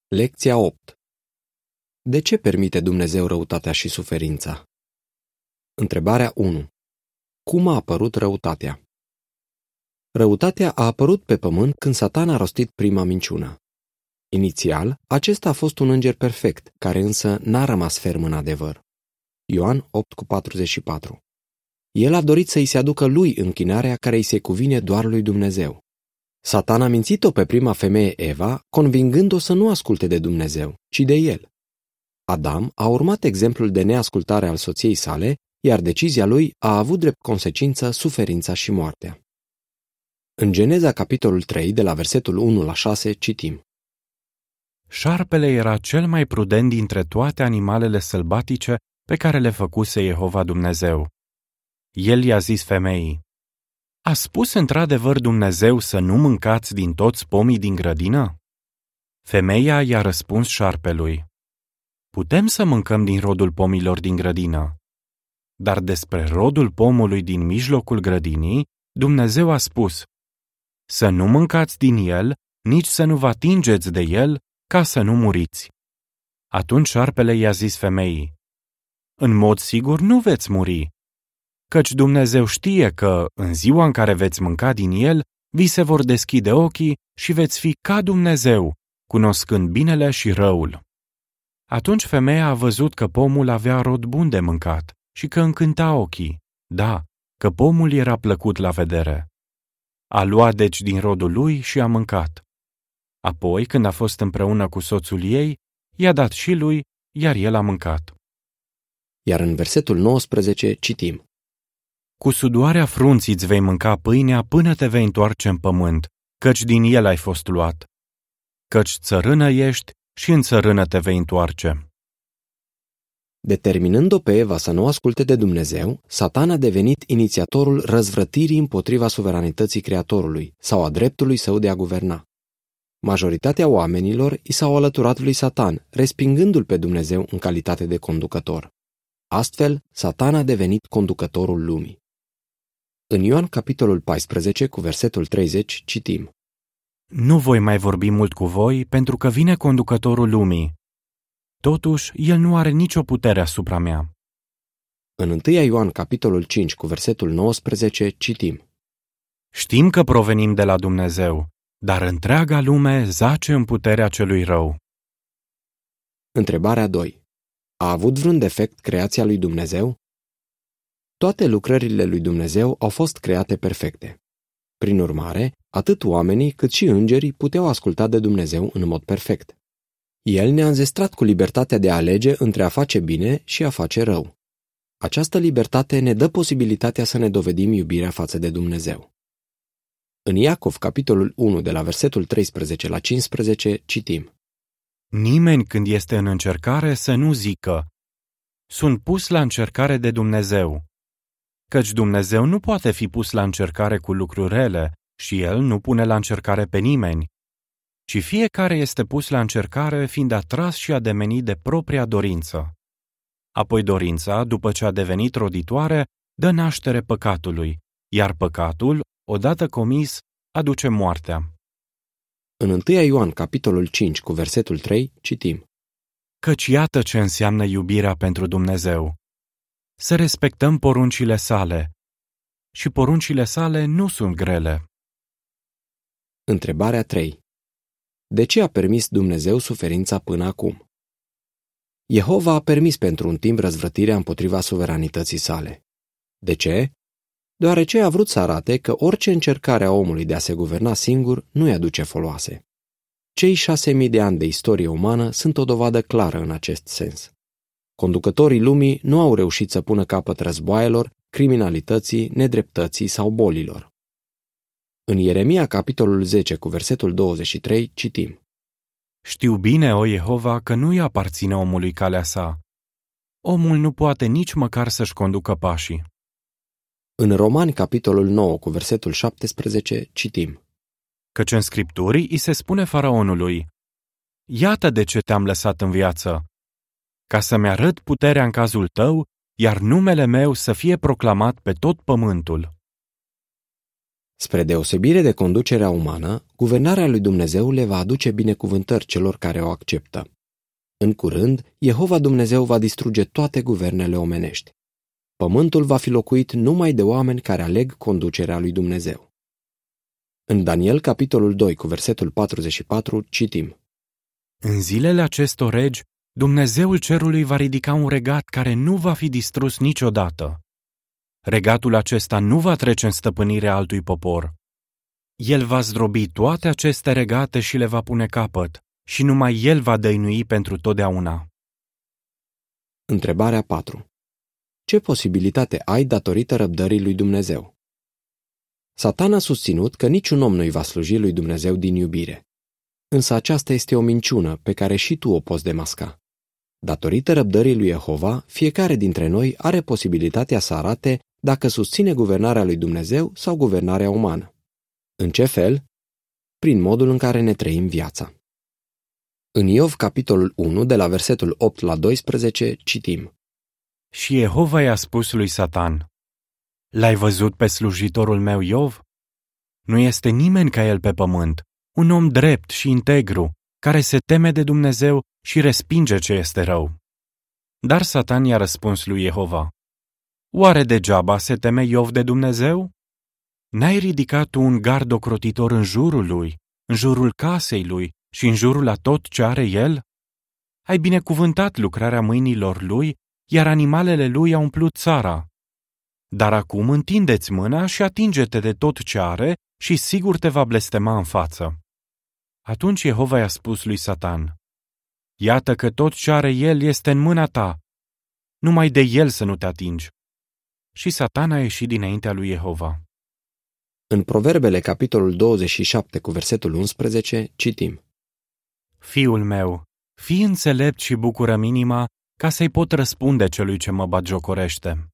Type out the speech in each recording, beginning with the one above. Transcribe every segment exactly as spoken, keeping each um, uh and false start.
Lecția opt. De ce permite Dumnezeu răutatea și suferința? Întrebarea unu. Cum a apărut răutatea? Răutatea a apărut pe pământ când Satan a rostit prima minciună. Inițial, acesta a fost un înger perfect, care însă n-a rămas ferm în adevăr. Ioan opt cu patruzeci și patru. El a dorit să îi se aducă lui închinarea care îi se cuvine doar lui Dumnezeu. Satan a mințit-o pe prima femeie Eva, convingând-o să nu asculte de Dumnezeu, ci de el. Adam a urmat exemplul de neascultare al soției sale, iar decizia lui a avut drept consecință suferința și moartea. În Geneza, capitolul trei, de la versetul unu la șase, citim: Șarpele era cel mai prudent dintre toate animalele sălbatice pe care le făcuse Jehova Dumnezeu. El i-a zis femeii: A spus într-adevăr Dumnezeu să nu mâncați din toți pomii din grădină? Femeia i-a răspuns șarpelui: Putem să mâncăm din rodul pomilor din grădină. Dar despre rodul pomului din mijlocul grădinii, Dumnezeu a spus: Să nu mâncați din el, nici să nu vă atingeți de el, ca să nu muriți. Atunci șarpele i-a zis femeii: În mod sigur nu veți muri, căci Dumnezeu știe că, în ziua în care veți mânca din el, vi se vor deschide ochii și veți fi ca Dumnezeu, cunoscând binele și răul. Atunci femeia a văzut că pomul avea rod bun de mâncat și că încânta ochii, da, că pomul era plăcut la vedere. A luat deci din rodul lui și a mâncat. Apoi, când a fost împreună cu soțul ei, i-a dat și lui, iar el a mâncat. Iar în versetul nouăsprezece citim: Cu sudoarea frunții îți vei mânca pâinea până te vei întoarce în pământ, căci din el ai fost luat. Căci țărână ești și în țărână te vei întoarce. Determinând-o pe Eva să nu asculte de Dumnezeu, Satan a devenit inițiatorul răzvrătirii împotriva suveranității Creatorului sau a dreptului său de a guverna. Majoritatea oamenilor i s-au alăturat lui Satan, respingându-l pe Dumnezeu în calitate de conducător. Astfel, Satan a devenit conducătorul lumii. În Ioan, capitolul paisprezece, cu versetul treizeci, citim: Nu voi mai vorbi mult cu voi, pentru că vine conducătorul lumii. Totuși, el nu are nicio putere asupra mea. În întâi Ioan, capitolul cinci, cu versetul nouăsprezece, citim: Știm că provenim de la Dumnezeu, dar întreaga lume zace în puterea celui rău. Întrebarea doi. A avut vreun defect creația lui Dumnezeu? Toate lucrările lui Dumnezeu au fost create perfecte. Prin urmare, atât oamenii cât și îngerii puteau asculta de Dumnezeu în mod perfect. El ne-a înzestrat cu libertatea de a alege între a face bine și a face rău. Această libertate ne dă posibilitatea să ne dovedim iubirea față de Dumnezeu. În Iacov, capitolul unu, de la versetul treisprezece la cincisprezece, citim: Nimeni când este în încercare să nu zică: Sunt pus la încercare de Dumnezeu. Căci Dumnezeu nu poate fi pus la încercare cu lucruri rele și El nu pune la încercare pe nimeni, ci fiecare este pus la încercare fiind atras și ademenit de propria dorință. Apoi dorința, după ce a devenit roditoare, dă naștere păcatului, iar păcatul, odată comis, aduce moartea. În întâi Ioan, capitolul cinci, cu versetul trei, citim: Căci iată ce înseamnă iubirea pentru Dumnezeu. Să respectăm poruncile sale. Și poruncile sale nu sunt grele. Întrebarea trei. De ce a permis Dumnezeu suferința până acum? Jehova a permis pentru un timp răzvrătirea împotriva suveranității sale. De ce? Deoarece a vrut să arate că orice încercare a omului de a se guverna singur nu-i aduce foloase. Cei șase mii de ani de istorie umană sunt o dovadă clară în acest sens. Conducătorii lumii nu au reușit să pună capăt războaielor, criminalității, nedreptății sau bolilor. În Ieremia, capitolul zece, cu versetul douăzeci și trei, citim: Știu bine, o Jehova, că nu-i aparține omului calea sa. Omul nu poate nici măcar să-și conducă pașii. În Romani, capitolul nouă, cu versetul șaptesprezece, citim: Căci în Scripturi îi se spune faraonului: Iată de ce te-am lăsat în viață, ca să-mi arăt puterea în cazul tău, iar numele meu să fie proclamat pe tot pământul. Spre deosebire de conducerea umană, guvernarea lui Dumnezeu le va aduce binecuvântări celor care o acceptă. În curând, Jehova Dumnezeu va distruge toate guvernele omenești. Pământul va fi locuit numai de oameni care aleg conducerea lui Dumnezeu. În Daniel, capitolul doi, cu versetul patruzeci și patru, citim: În zilele acestor regi, Dumnezeul cerului va ridica un regat care nu va fi distrus niciodată. Regatul acesta nu va trece în stăpânirea altui popor. El va zdrobi toate aceste regate și le va pune capăt, și numai el va dăinui pentru totdeauna. Întrebarea patru. Ce posibilitate ai datorită răbdării lui Dumnezeu? Satan a susținut că niciun om nu-i va sluji lui Dumnezeu din iubire. Însă aceasta este o minciună pe care și tu o poți demasca. Datorită răbdării lui Jehova, fiecare dintre noi are posibilitatea să arate dacă susține guvernarea lui Dumnezeu sau guvernarea umană. În ce fel? Prin modul în care ne trăim viața. În Iov, capitolul unu, de la versetul opt la doisprezece, citim: Și Jehova i-a spus lui Satan: L-ai văzut pe slujitorul meu Iov? Nu este nimeni ca el pe pământ, un om drept și integru, care se teme de Dumnezeu și respinge ce este rău. Dar Satan i-a răspuns lui Jehova: Oare degeaba se teme Iov de Dumnezeu? N-ai ridicat tu un gard ocrotitor în jurul lui, în jurul casei lui și în jurul a tot ce are el? Ai binecuvântat lucrarea mâinilor lui, iar animalele lui au umplut țara. Dar acum întindeți mâna și atinge-te de tot ce are și sigur te va blestema în față. Atunci Jehova i-a spus lui Satan: Iată că tot ce are el este în mâna ta, numai de el să nu te atingi. Și Satan a ieșit dinaintea lui Jehova. În Proverbele, capitolul douăzeci și șapte, cu versetul unsprezece, citim: Fiul meu, fii înțelept și bucură inima, ca să-i pot răspunde celui ce mă batjocorește.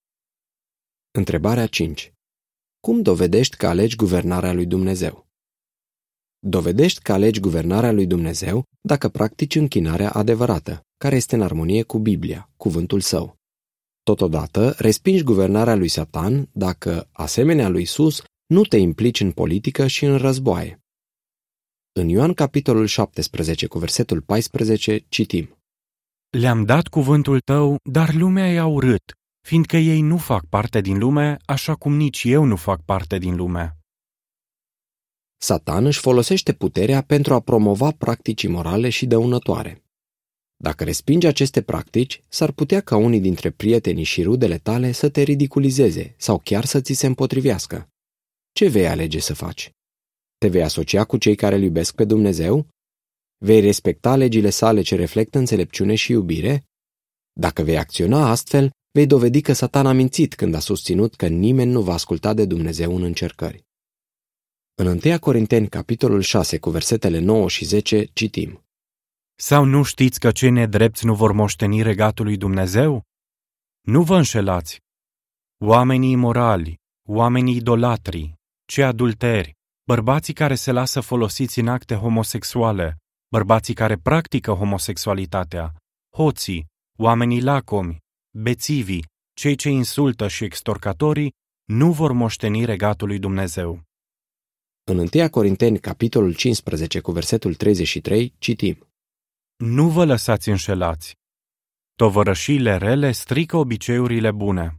Întrebarea cinci. Cum dovedești că alegi guvernarea lui Dumnezeu? Dovedești că alegi guvernarea lui Dumnezeu dacă practici închinarea adevărată, care este în armonie cu Biblia, cuvântul său. Totodată, respingi guvernarea lui Satan dacă, asemenea lui Iisus, nu te implici în politică și în războaie. În Ioan, capitolul șaptesprezece, cu versetul paisprezece, citim: Le-am dat cuvântul tău, dar lumea i-a urât, fiindcă ei nu fac parte din lume, așa cum nici eu nu fac parte din lume. Satan își folosește puterea pentru a promova practici imorale și dăunătoare. Dacă respingi aceste practici, s-ar putea ca unii dintre prietenii și rudele tale să te ridiculizeze sau chiar să ți se împotrivească. Ce vei alege să faci? Te vei asocia cu cei care îl iubesc pe Dumnezeu? Vei respecta legile sale ce reflectă înțelepciune și iubire? Dacă vei acționa astfel, vei dovedi că Satan a mințit când a susținut că nimeni nu va asculta de Dumnezeu în încercări. În întâi Corinteni, capitolul șase, cu versetele nouă și zece, citim: Sau nu știți că cei nedrepți nu vor moșteni regatul lui Dumnezeu? Nu vă înșelați! Oamenii imorali, oamenii idolatri, cei adulteri, bărbații care se lasă folosiți în acte homosexuale, bărbații care practică homosexualitatea, hoții, oamenii lacomi, bețivii, cei ce insultă și extorcatorii, nu vor moșteni regatul lui Dumnezeu. În întâi Corinteni, capitolul cincisprezece, cu versetul treizeci și trei, citim: Nu vă lăsați înșelați! Tovărășiile rele strică obiceiurile bune.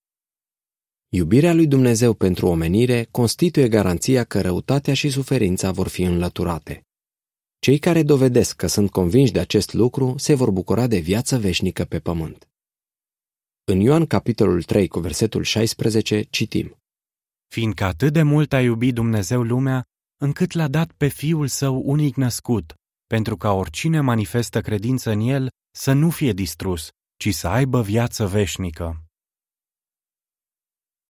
Iubirea lui Dumnezeu pentru omenire constituie garanția că răutatea și suferința vor fi înlăturate. Cei care dovedesc că sunt convinși de acest lucru se vor bucura de viață veșnică pe pământ. În Ioan, capitolul trei, cu versetul șaisprezece, citim: Fiindcă atât de mult a iubit Dumnezeu lumea, încât l-a dat pe Fiul Său unic născut, pentru ca oricine manifestă credință în El să nu fie distrus, ci să aibă viață veșnică.